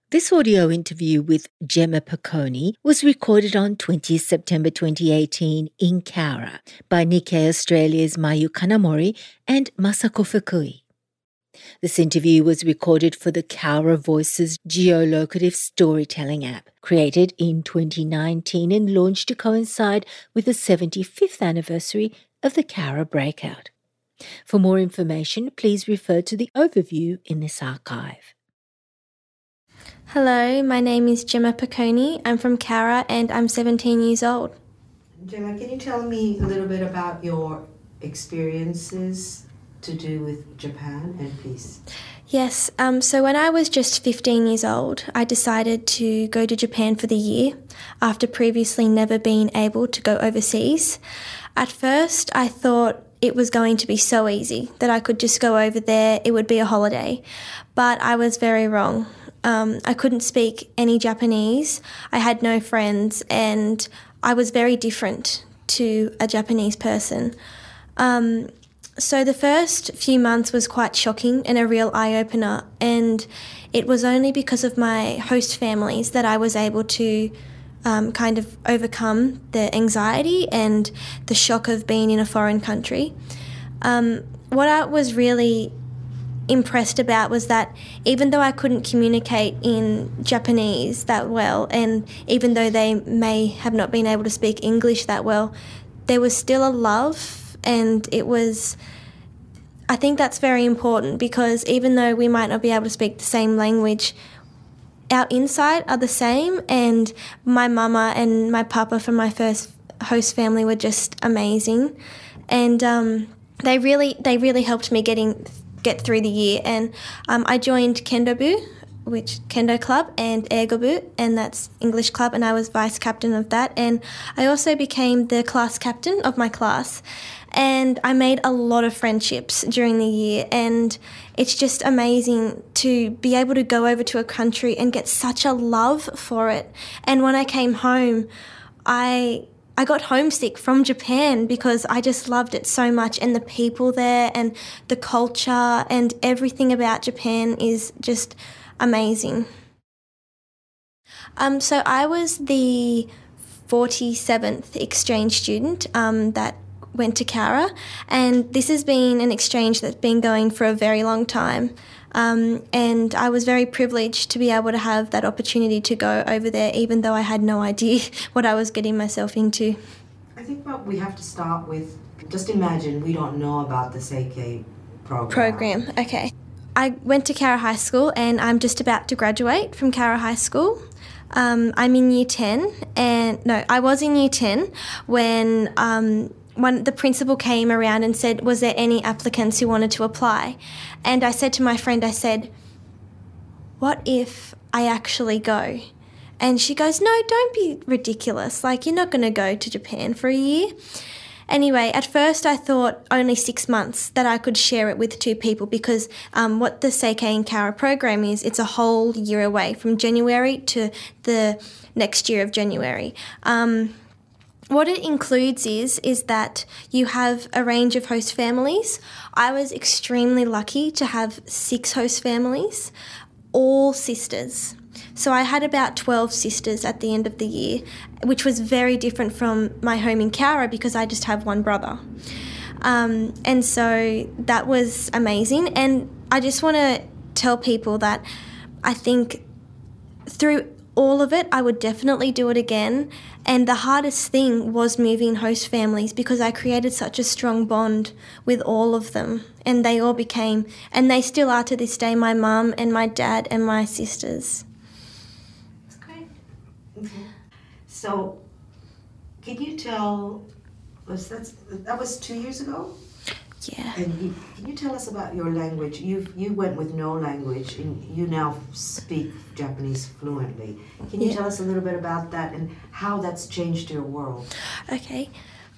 This audio interview with Gemma Piccone was recorded on 20 September 2018 in Cowra by Nikkei Australia's Mayu Kanamori and Masako Fukui. This interview was recorded for the Cowra Voices geolocative storytelling app, created in 2019 and launched to coincide with the 75th anniversary of the Cowra Breakout. For more information, please refer to the overview in this archive. Hello, my name is Gemma Piccone. I'm from Cowra and I'm 17 years old. Gemma, can you tell me a little bit about your experiences to do with Japan and peace? Yes, so when I was just 15 years old, I decided to go to Japan for the year after previously never being able to go overseas. At first, I thought it was going to be so easy that I could just go over there, it would be a holiday. But I was very wrong. I couldn't speak any Japanese, I had no friends, and I was very different to a Japanese person. So the first few months was quite shocking and a real eye-opener, and it was only because of my host families that I was able to kind of overcome the anxiety and the shock of being in a foreign country. What I was really impressed about was that even though I couldn't communicate in Japanese that well, and even though they may have not been able to speak English that well, there was still a love, and I think that's very important, because even though we might not be able to speak the same language, our inside are the same. And my mama and my papa from my first host family were just amazing, and they really helped me get through the year. And I joined Kendo Club, and Eigobu, and that's English club, and I was vice captain of that. And I also became the class captain of my class, and I made a lot of friendships during the year, and it's just amazing to be able to go over to a country and get such a love for it. And when I came home, I got homesick from Japan because I just loved it so much, and the people there and the culture and everything about Japan is just amazing. So I was the 47th exchange student that went to Cowra, and this has been an exchange that's been going for a very long time. And I was very privileged to be able to have that opportunity to go over there, even though I had no idea what I was getting myself into. I think what we have to start with, just imagine we don't know about the Seikei program. Okay. I went to Cowra High School, and I'm just about to graduate from Cowra High School. I'm in Year 10, I was in Year 10 when the principal came around and said, was there any applicants who wanted to apply? And I said to my friend, what if I actually go? And she goes, no, don't be ridiculous. You're not going to go to Japan for a year. Anyway, at first I thought only 6 months that I could share it with two people, because what the Seikei and Cowra program is, it's a whole year away from January to the next year of January. What it includes is that you have a range of host families. I was extremely lucky to have 6 host families, all sisters. So I had about 12 sisters at the end of the year, which was very different from my home in Cowra because I just have one brother. And so that was amazing. And I just want to tell people that I think through all of it, I would definitely do it again. And the hardest thing was moving host families, because I created such a strong bond with all of them. And they all became, and they still are to this day, my mum and my dad and my sisters. That's great. Okay. So, can you tell us, that was 2 years ago? Yeah. And can you tell us about your language? You went with no language, and you now speak Japanese fluently. Can you tell us a little bit about that and how that's changed your world? Okay.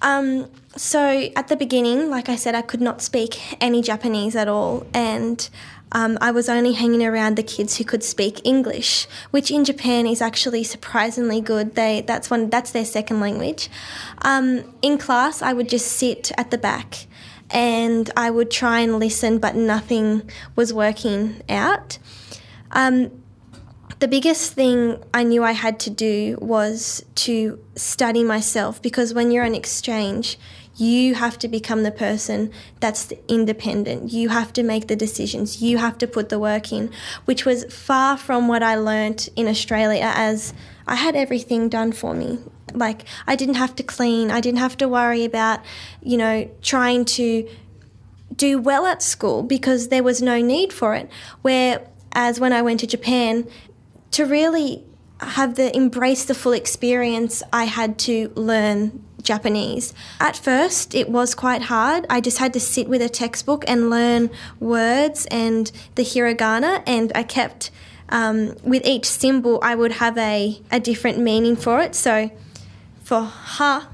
So at the beginning, like I said, I could not speak any Japanese at all, and I was only hanging around the kids who could speak English, which in Japan is actually surprisingly good. That's their second language. In class, I would just sit at the back, and I would try and listen, but nothing was working out. The biggest thing I knew I had to do was to study myself, because when you're on exchange, you have to become the person that's independent. You have to make the decisions. You have to put the work in, which was far from what I learnt in Australia, as I had everything done for me. Like, I didn't have to clean. I didn't have to worry about, trying to do well at school because there was no need for it. Whereas when I went to Japan, to really embrace the full experience, I had to learn Japanese. At first, it was quite hard. I just had to sit with a textbook and learn words and the hiragana, and I kept, with each symbol, I would have a different meaning for it. So for ha,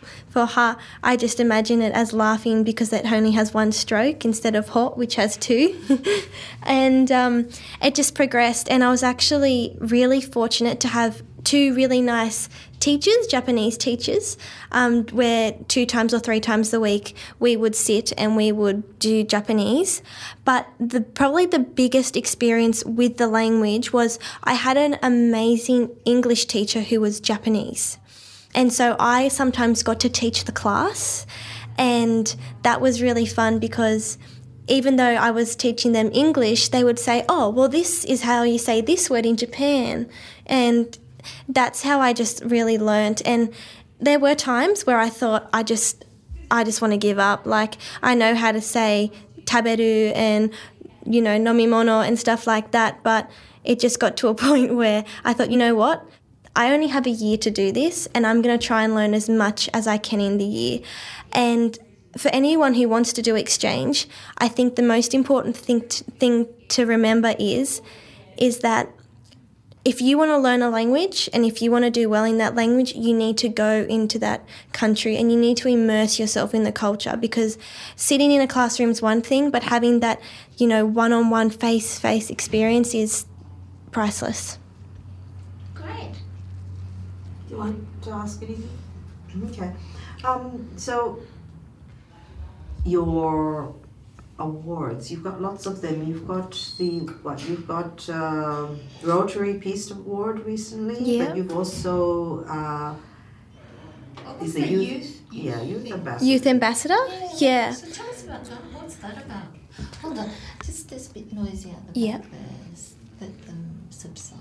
I just imagine it as laughing because it only has one stroke instead of ho, which has two. And it just progressed, and I was actually really fortunate to have two really nice teachers, Japanese teachers, where 2 times or 3 times a week we would sit and we would do Japanese. But probably the biggest experience with the language was I had an amazing English teacher who was Japanese. And so I sometimes got to teach the class, and that was really fun because even though I was teaching them English, they would say, oh, well, this is how you say this word in Japan. And that's how I just really learnt. And there were times where I thought, I just want to give up. Like, I know how to say taberu and, nomimono and stuff like that, but it just got to a point where I thought, you know what? I only have a year to do this, and I'm going to try and learn as much as I can in the year. And for anyone who wants to do exchange, I think the most important thing to remember is that if you want to learn a language and if you want to do well in that language, you need to go into that country and you need to immerse yourself in the culture, because sitting in a classroom is one thing, but having that, one-on-one face-to-face experience is priceless. Great. Do you want to ask anything? Okay. So your awards, you've got lots of them. You've got Rotary Peace Award recently, yeah. But you've also is the youth ambassador. Youth ambassador? Yeah. So tell us about that. What's that about? Hold on, just there's a bit noisy at the back. Yeah. Let them subside.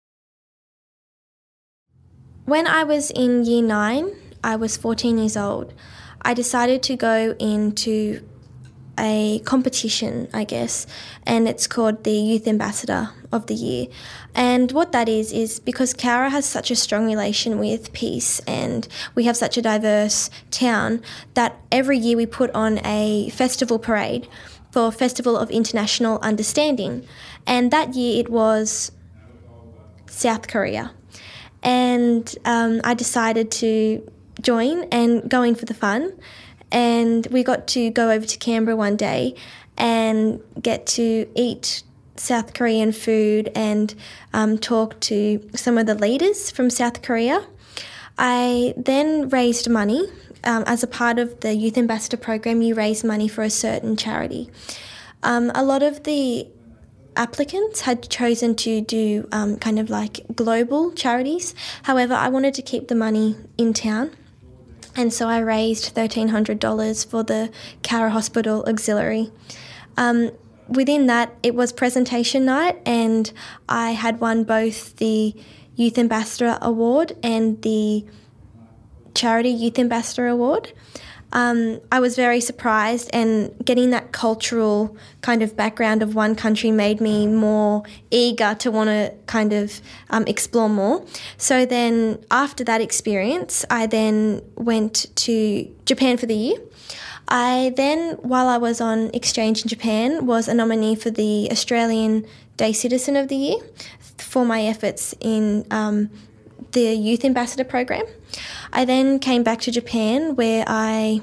When I was in year 9, I was 14 years old. I decided to go into a competition, I guess, and it's called the Youth Ambassador of the Year. And what that is because Cowra has such a strong relation with peace and we have such a diverse town that every year we put on a festival parade for Festival of International Understanding. And that year it was South Korea. And I decided to join and go in for the fun. And we got to go over to Canberra one day and get to eat South Korean food and talk to some of the leaders from South Korea. I then raised money. As a part of the Youth Ambassador program, you raise money for a certain charity. A lot of the applicants had chosen to do kind of like global charities. However, I wanted to keep the money in town. And so I raised $1,300 for the Cowra Hospital Auxiliary. Within that, it was presentation night, and I had won both the Youth Ambassador Award and the Charity Youth Ambassador Award. I was very surprised, and getting that cultural kind of background of one country made me more eager to want to kind of explore more. So then after that experience, I then went to Japan for the year. I then, while I was on exchange in Japan, was a nominee for the Australian Day Citizen of the Year for my efforts in the Youth Ambassador program. I then came back to Japan where I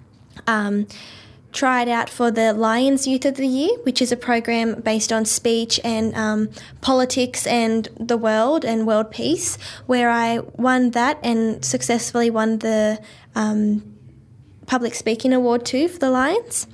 tried out for the Lions Youth of the Year, which is a program based on speech and politics and the world and world peace, where I won that and successfully won the Public Speaking Award too for the Lions.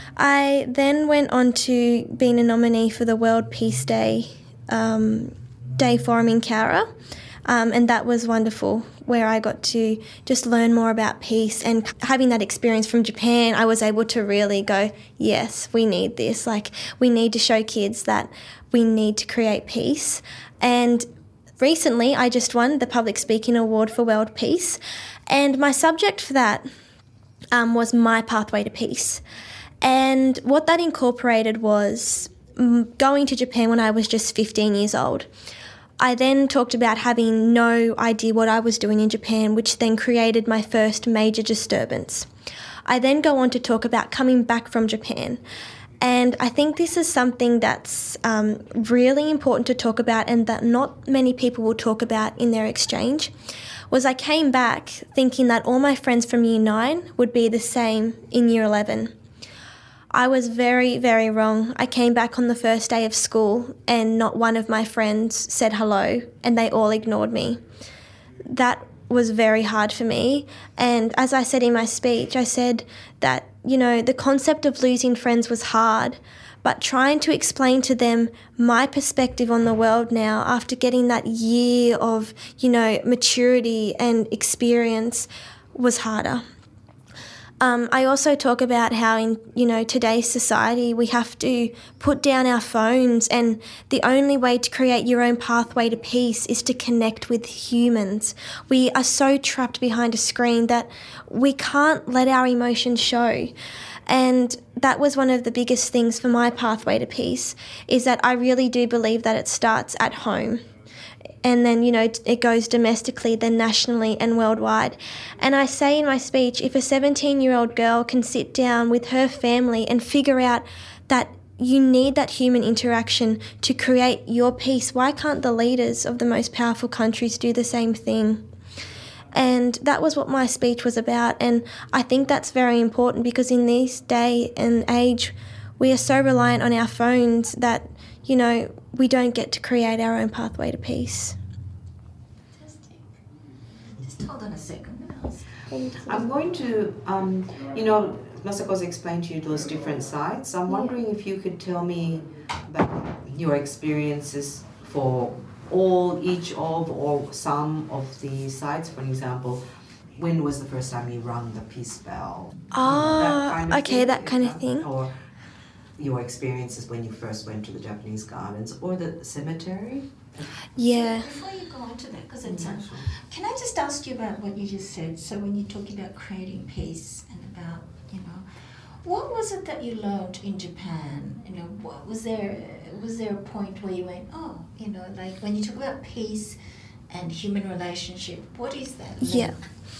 I then went on to being a nominee for the World Peace Day day forum in Cowra, and that was wonderful, where I got to just learn more about peace. And having that experience from Japan, I was able to really go, yes, we need this. Like, we need to show kids that we need to create peace. And recently, I just won the Public Speaking Award for World Peace, and my subject for that was My Pathway to Peace. And what that incorporated was going to Japan when I was just 15 years old. I then talked about having no idea what I was doing in Japan, which then created my first major disturbance. I then go on to talk about coming back from Japan. And I think this is something that's really important to talk about, and that not many people will talk about in their exchange, was I came back thinking that all my friends from Year 9 would be the same in Year 11. I was very, very wrong. I came back on the first day of school and not one of my friends said hello, and they all ignored me. That was very hard for me. And as I said in my speech, I said that, the concept of losing friends was hard, but trying to explain to them my perspective on the world now, after getting that year of, maturity and experience, was harder. I also talk about how in, today's society we have to put down our phones, and the only way to create your own pathway to peace is to connect with humans. We are so trapped behind a screen that we can't let our emotions show. And that was one of the biggest things for my pathway to peace, is that I really do believe that it starts at home. And then, it goes domestically, then nationally and worldwide. And I say in my speech, if a 17-year-old girl can sit down with her family and figure out that you need that human interaction to create your peace, why can't the leaders of the most powerful countries do the same thing? And that was what my speech was about. And I think that's very important, because in this day and age, we are so reliant on our phones that, we don't get to create our own pathway to peace. Fantastic. Just hold on a second. I'm going to, Masako's explained to you those different sites. I'm wondering if you could tell me about your experiences for each of or some of the sites. For example, when was the first time you rang the peace bell? That kind of thing. Or your experiences when you first went to the Japanese gardens or the cemetery? Yeah. So before you go on to that, because it's can I just ask you about what you just said? So when you talk about creating peace and about, what was it that you learned in Japan? What was there a point where you went, like when you talk about peace and human relationship, what is that? Yeah.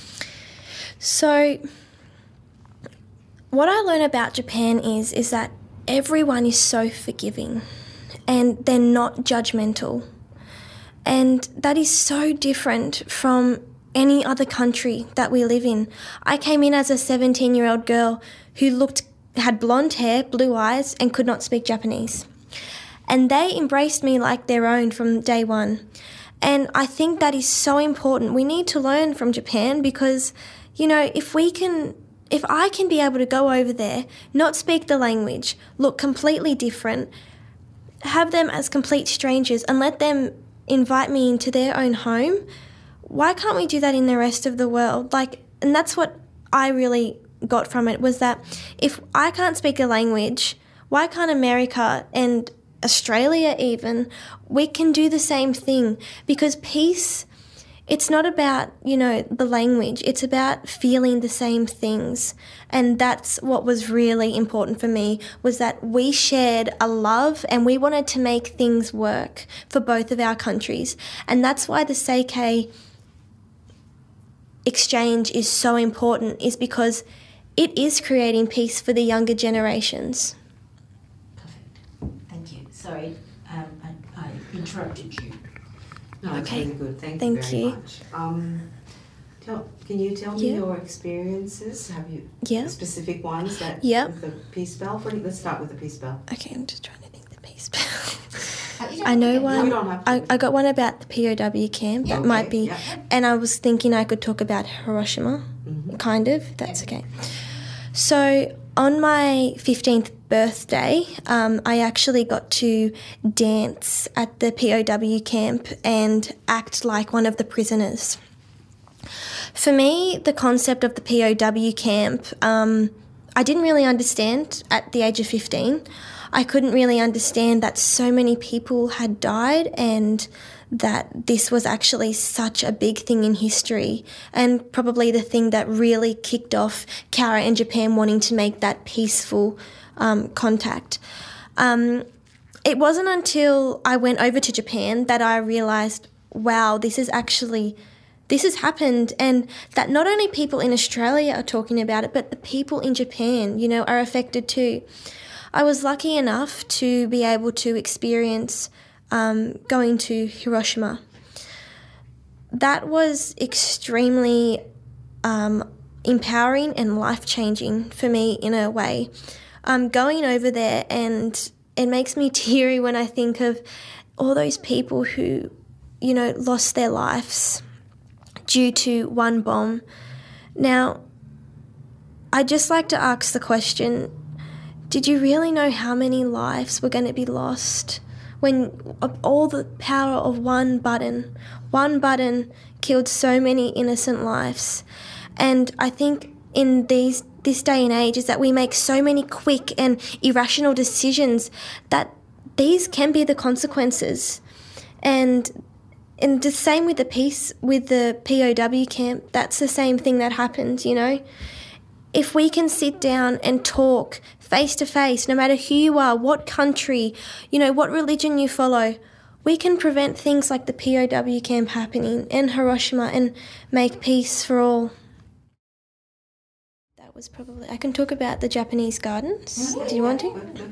So what I learned about Japan is that everyone is so forgiving and they're not judgmental. And that is so different from any other country that we live in. I came in as a 17-year-old girl who had blonde hair, blue eyes, and could not speak Japanese. And they embraced me like their own from day one. And I think that is so important. We need to learn from Japan, because, if I can be able to go over there, not speak the language, look completely different, have them as complete strangers and let them invite me into their own home, why can't we do that in the rest of the world? And that's what I really got from it, was that if I can't speak a language, why can't America and Australia even, we can do the same thing? Because peace, it's not about, the language. It's about feeling the same things. And that's what was really important for me, was that we shared a love and we wanted to make things work for both of our countries. And that's why the Seikei exchange is so important, is because it is creating peace for the younger generations. Perfect. Thank you. Sorry, I interrupted you. No, that's Okay. really good. Thank Thank you you. very much. Can you tell me your experiences? Have you specific ones that with the peace bell? Let's start with the peace bell. Okay, I'm just trying to think the peace bell. You I know don't one. You don't have to. I got one about the POW camp. That might be. Yeah. And I was thinking I could talk about Hiroshima, kind of. That's okay. So on my 15th birthday, I actually got to dance at the POW camp and act like one of the prisoners. For me, the concept of the POW camp, I didn't really understand at the age of 15. I couldn't really understand that so many people had died and that this was actually such a big thing in history, and probably the thing that really kicked off Cowra and Japan wanting to make that peaceful contact. It wasn't until I went over to Japan that I realised, wow, this has happened, and that not only people in Australia are talking about it, but the people in Japan, you know, are affected too. I was lucky enough to be able to experience going to Hiroshima. That was extremely empowering and life-changing for me in a way. Going over there, and it makes me teary when I think of all those people who, you know, lost their lives due to one bomb. Now, I'd just like to ask the question, did you really know how many lives were going to be lost when all the power of one button killed so many innocent lives? And I think in this day and age is that we make so many quick and irrational decisions that these can be the consequences. And the same with the POW camp, that's the same thing that happened, you know. If we can sit down and talk face to face, no matter who you are, what country, you know, what religion you follow, we can prevent things like the POW camp happening in Hiroshima and make peace for all. That was probably... I can talk about the Japanese gardens. Do you want to?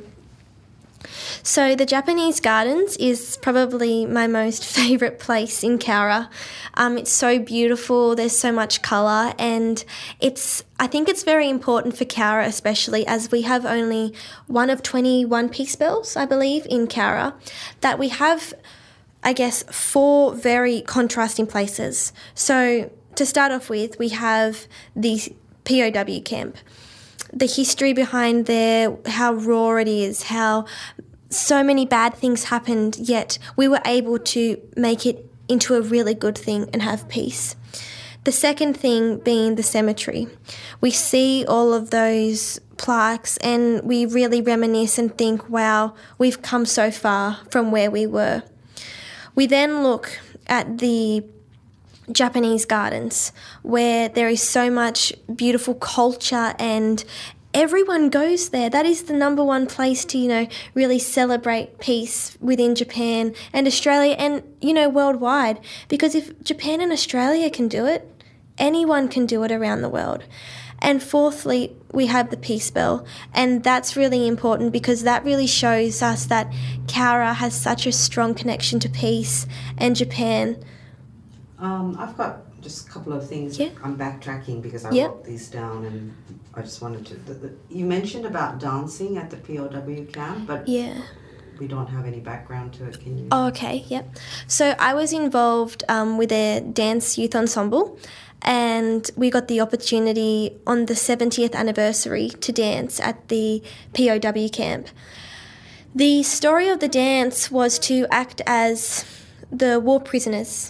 So the Japanese gardens is probably my most favourite place in Cowra. It's so beautiful, there's so much colour, and I think it's very important for Cowra, especially as we have only one of 21 peace bells, I believe, in Cowra, that we have, I guess, 4 very contrasting places. So to start off with, we have the POW camp. The history behind there, how raw it is, how so many bad things happened, yet we were able to make it into a really good thing and have peace. The second thing being the cemetery. We see all of those plaques and we really reminisce and think, wow, we've come so far from where we were. We then look at the Japanese gardens where there is so much beautiful culture and everyone goes there. That is the number one place to, you know, really celebrate peace within Japan and Australia and, you know, worldwide. Because if Japan and Australia can do it, anyone can do it around the world. And fourthly, we have the Peace Bell. And that's really important because that really shows us that Cowra has such a strong connection to peace and Japan. I've got just a couple of things. Yeah. I'm backtracking because I wrote these down and I just wanted to... You mentioned about dancing at the POW camp, but we don't have any background to it. Can you... Oh, okay, yep. So I was involved with a dance youth ensemble and we got the opportunity on the 70th anniversary to dance at the POW camp. The story of the dance was to act as the war prisoners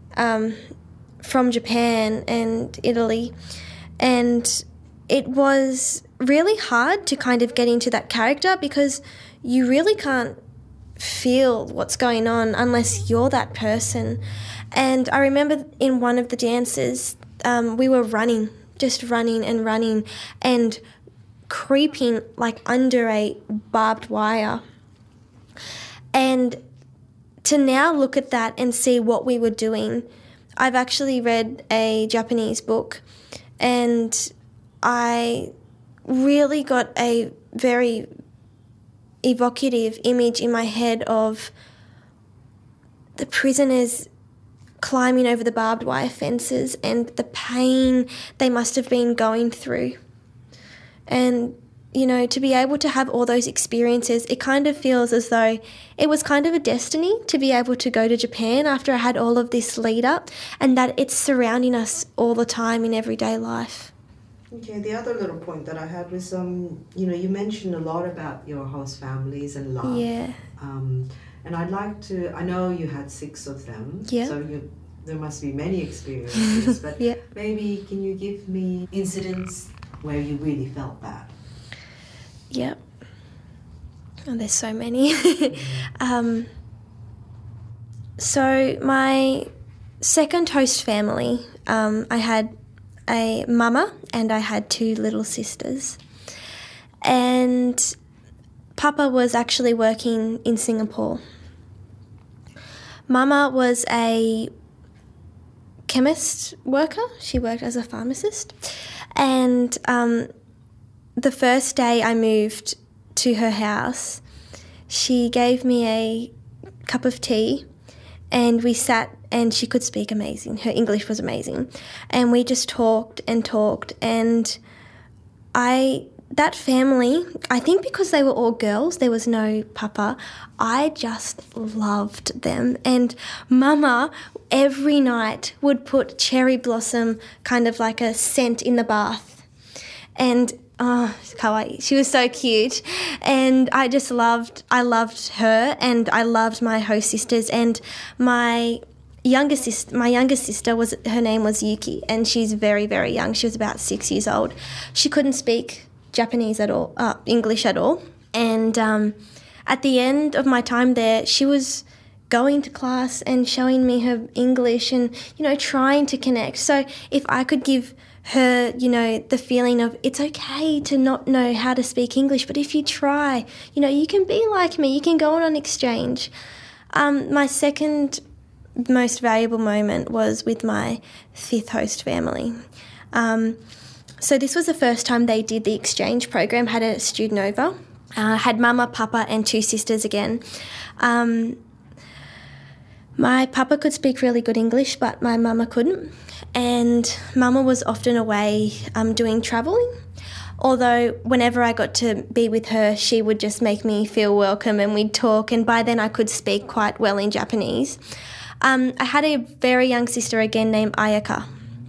from Japan and Italy, and it was really hard to kind of get into that character because you really can't feel what's going on unless you're that person. And I remember in one of the dances, we were running and creeping like under a barbed wire. And to now look at that and see what we were doing, I've actually read a Japanese book and I really got a very evocative image in my head of the prisoners climbing over the barbed wire fences and the pain they must have been going through. And, you know, to be able to have all those experiences, it kind of feels as though it was kind of a destiny to be able to go to Japan after I had all of this lead up and that it's surrounding us all the time in everyday life. Okay, the other little point that I had was, you mentioned a lot about your host families and love. Yeah. And I'd like to, I know you had 6 of them, Yeah. so there must be many experiences, but Yeah. maybe can you give me incidents where you really felt that? Yep. Oh, there's so many. So my second host family, I had a mama and I had 2 little sisters. And Papa was actually working in Singapore. Mama was a chemist worker. She worked as a pharmacist. And the first day I moved to her house, she gave me a cup of tea and we sat, and she could speak amazing. Her English was amazing. And we just talked and that family, I think because they were all girls, there was no papa, I just loved them. And Mama every night would put cherry blossom, kind of like a scent, in the bath. And kawaii. She was so cute. And I loved her, and I loved my host sisters. And my younger sister her name was Yuki, and she's very, very young. She was about 6 years old. She couldn't speak Japanese at all, English at all. And at the end of my time there, she was going to class and showing me her English and, trying to connect. So if I could give her, the feeling of it's okay to not know how to speak English, but if you try, you can be like me, you can go on an exchange. My second most valuable moment was with my 5th host family. So this was the first time they did the exchange program, had a student over, had mama, papa and 2 sisters again. My papa could speak really good English, but my mama couldn't. And mama was often away doing travelling. Although whenever I got to be with her, she would just make me feel welcome and we'd talk. And by then I could speak quite well in Japanese. I had a very young sister again named Ayaka.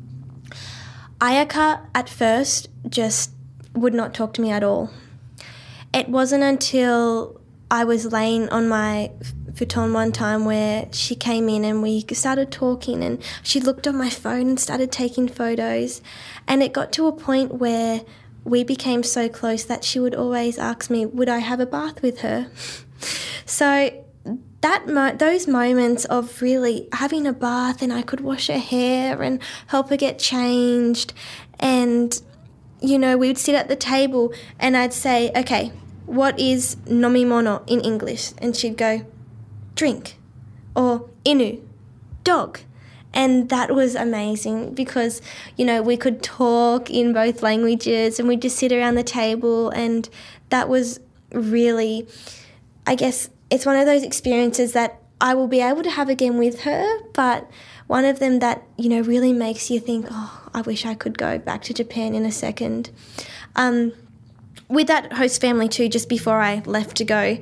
Ayaka at first just would not talk to me at all. It wasn't until I was laying on my futon one time where she came in and we started talking, and she looked on my phone and started taking photos, and it got to a point where we became so close that she would always ask me, would I have a bath with her? So those moments of really having a bath, and I could wash her hair and help her get changed, and we would sit at the table and I'd say, okay, what is nomimono in English? And she'd go, drink, or inu, dog. And that was amazing because, we could talk in both languages and we'd just sit around the table, and that was really, I guess, it's one of those experiences that I will be able to have again with her, but one of them that, really makes you think, oh, I wish I could go back to Japan in a second. With that host family too, just before I left to go,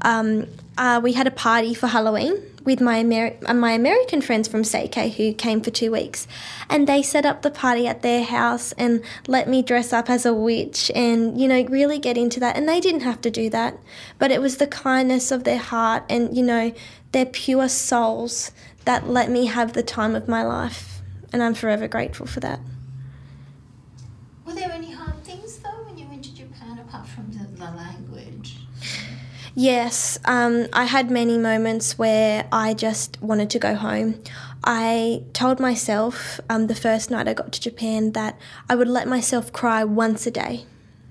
we had a party for Halloween with my American friends from Seikei who came for 2 weeks, and they set up the party at their house and let me dress up as a witch and, really get into that. And they didn't have to do that, but it was the kindness of their heart and, their pure souls that let me have the time of my life, and I'm forever grateful for that. Were there any hard things though when you went to Japan apart from the language? Yes, I had many moments where I just wanted to go home. I told myself the first night I got to Japan that I would let myself cry once a day.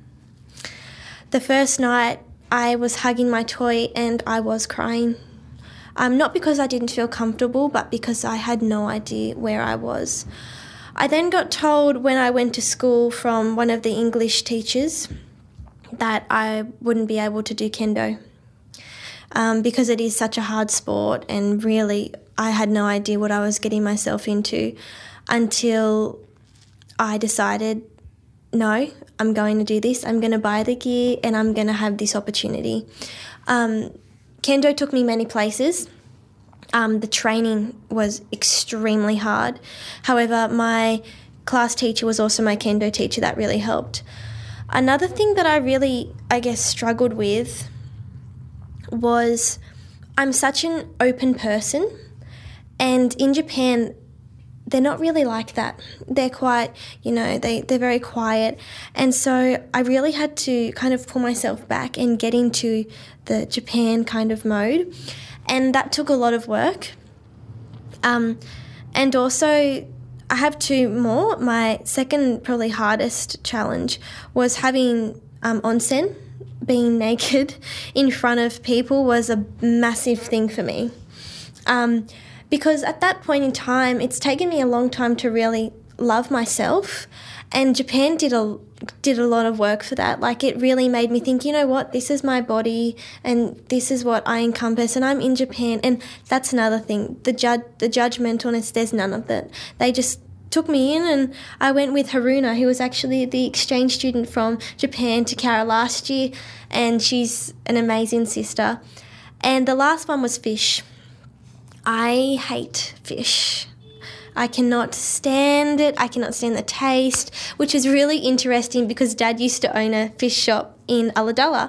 The first night I was hugging my toy and I was crying. Not because I didn't feel comfortable, but because I had no idea where I was. I then got told when I went to school from one of the English teachers that I wouldn't be able to do kendo. Because it is such a hard sport, and really I had no idea what I was getting myself into until I decided, no, I'm going to do this, I'm going to buy the gear and I'm going to have this opportunity. Kendo took me many places. The training was extremely hard. However, my class teacher was also my kendo teacher. That really helped. Another thing that I really, struggled with was I'm such an open person, and in Japan, they're not really like that. They're quite, they're very quiet. And so I really had to kind of pull myself back and get into the Japan kind of mode. And that took a lot of work. And also, I have two more. My second, probably hardest challenge was having onsen. Being naked in front of people was a massive thing for me. Because at that point in time, it's taken me a long time to really love myself, and Japan did a lot of work for that. Like, it really made me think, you know what, this is my body and this is what I encompass, and I'm in Japan. And that's another thing, the judgmentalness, there's none of that. They just took me in, and I went with Haruna, who was actually the exchange student from Japan to Cara last year, and she's an amazing sister. And the last one was fish. I hate fish. I cannot stand it. I cannot stand the taste, which is really interesting because Dad used to own a fish shop in Ulladulla.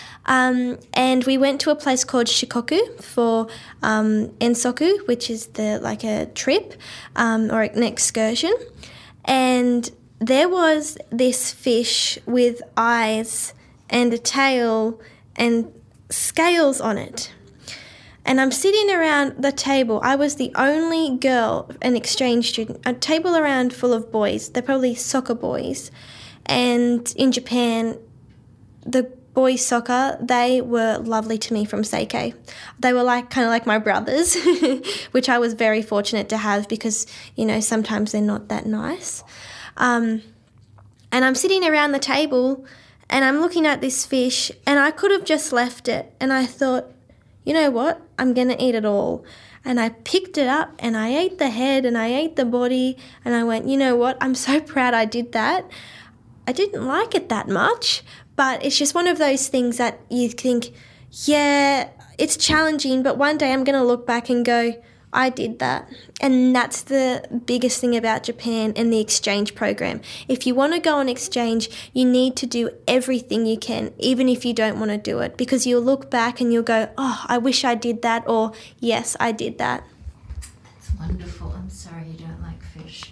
And we went to a place called Shikoku for Ensoku, which is a trip or an excursion. And there was this fish with eyes and a tail and scales on it. And I'm sitting around the table. I was the only girl, an exchange student, a table around full of boys. They're probably soccer boys. And in Japan, the boys' soccer, they were lovely to me from Seikei. They were kind of like my brothers, which I was very fortunate to have because, sometimes they're not that nice. And I'm sitting around the table and I'm looking at this fish, and I could have just left it. And I thought, you know what, I'm going to eat it all. And I picked it up and I ate the head and I ate the body, and I went, you know what, I'm so proud I did that. I didn't like it that much, but it's just one of those things that you think, yeah, it's challenging, but one day I'm going to look back and go, I did that. And that's the biggest thing about Japan and the exchange program. If you want to go on exchange, you need to do everything you can, even if you don't want to do it, because you'll look back and you'll go, oh, I wish I did that, or yes, I did that. That's wonderful. I'm sorry you don't like fish.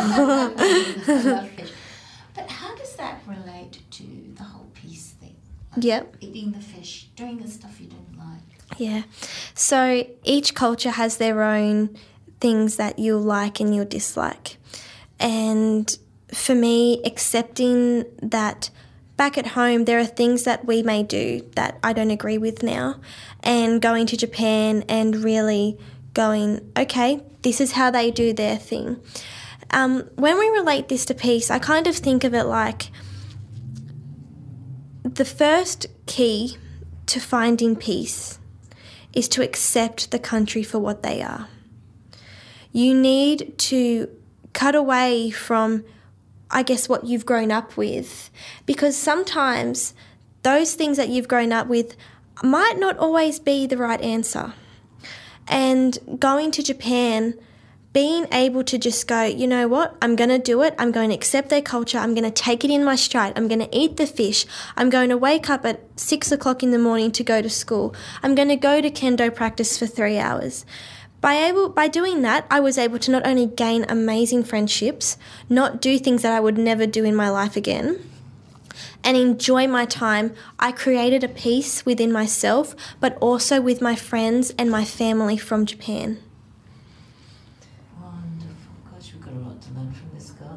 I love fish. But how does that relate to the whole peace thing? Yep. Eating the fish, doing the stuff you don't like. Yeah. So each culture has their own things that you'll like and you'll dislike. And for me, accepting that back at home there are things that we may do that I don't agree with now, and going to Japan and really going, okay, this is how they do their thing. When we relate this to peace, I kind of think of it like the first key to finding peace is to accept the country for what they are. You need to cut away from, I guess, what you've grown up with, because sometimes those things that you've grown up with might not always be the right answer. And going to Japan, being able to just go, you know what, I'm going to do it. I'm going to accept their culture. I'm going to take it in my stride. I'm going to eat the fish. I'm going to wake up at 6 o'clock in the morning to go to school. I'm going to go to kendo practice for 3 hours. By doing that, I was able to not only gain amazing friendships, not do things that I would never do in my life again, and enjoy my time. I created a peace within myself, but also with my friends and my family from Japan. We've got a lot to learn from this girl.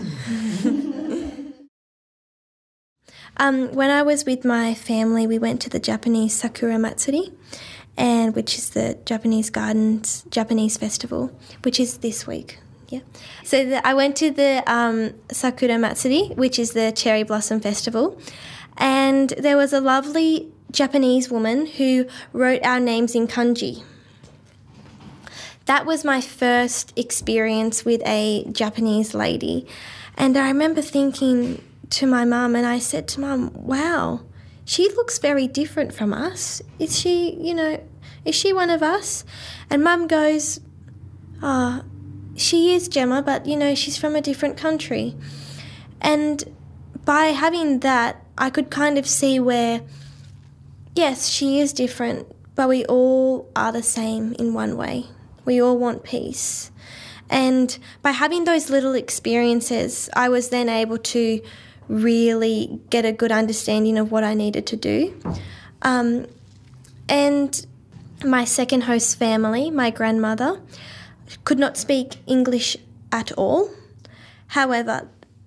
When I was with my family, we went to the Japanese Sakura Matsuri, which is the Japanese Gardens Japanese festival, which is this week. Yeah. So I went to the Sakura Matsuri, which is the cherry blossom festival, and there was a lovely Japanese woman who wrote our names in kanji. That was my first experience with a Japanese lady. And I remember thinking to my mum, and I said to Mum, wow, she looks very different from us. Is she one of us? And Mum goes, she is Gemma, but, she's from a different country. And by having that, I could kind of see where, yes, she is different, but we all are the same in one way. We all want peace. And by having those little experiences, I was then able to really get a good understanding of what I needed to do. And my second host family, my grandmother, could not speak English at all. However,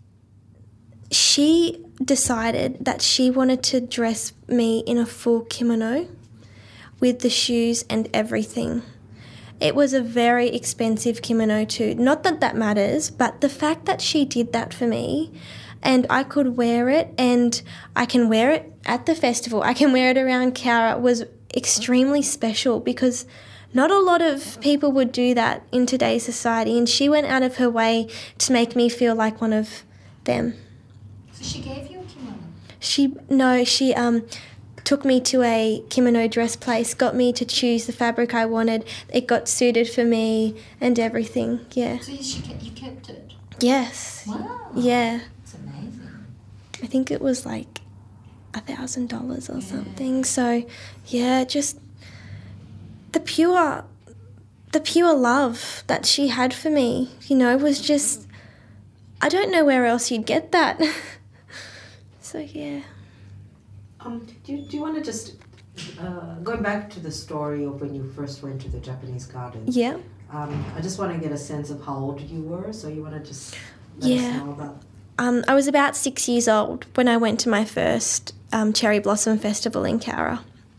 she decided that she wanted to dress me in a full kimono with the shoes and everything. It was a very expensive kimono too. Not that that matters, but the fact that she did that for me and I could wear it, and I can wear it at the festival, I can wear it around Cowra, was extremely special because not a lot of people would do that in today's society, and she went out of her way to make me feel like one of them. So she gave you a kimono? She took me to a kimono dress place, got me to choose the fabric I wanted. It got suited for me and everything, yeah. So you kept it? Yes. Wow. Yeah. It's amazing. I think it was like $1,000 or something. So, yeah, just the pure love that she had for me, was just, I don't know where else you'd get that. So, yeah. Do you want to just, going back to the story of when you first went to the Japanese garden. Yeah. I just want to get a sense of how old you were, so you want to just let us know about. I was about 6 years old when I went to my first Cherry Blossom Festival in Cowra.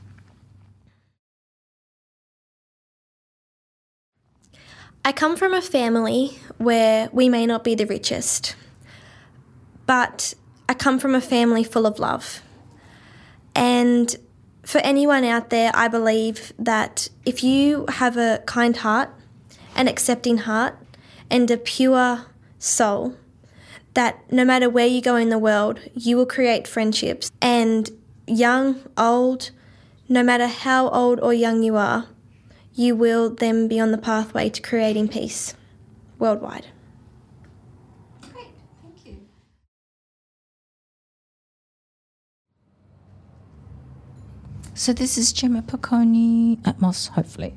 I come from a family where we may not be the richest, but I come from a family full of love. And for anyone out there, I believe that if you have a kind heart, an accepting heart, and a pure soul, that no matter where you go in the world, you will create friendships. And young, old, no matter how old or young you are, you will then be on the pathway to creating peace worldwide. Great, thank you. So this is Gemma Pocconi at Moss, hopefully.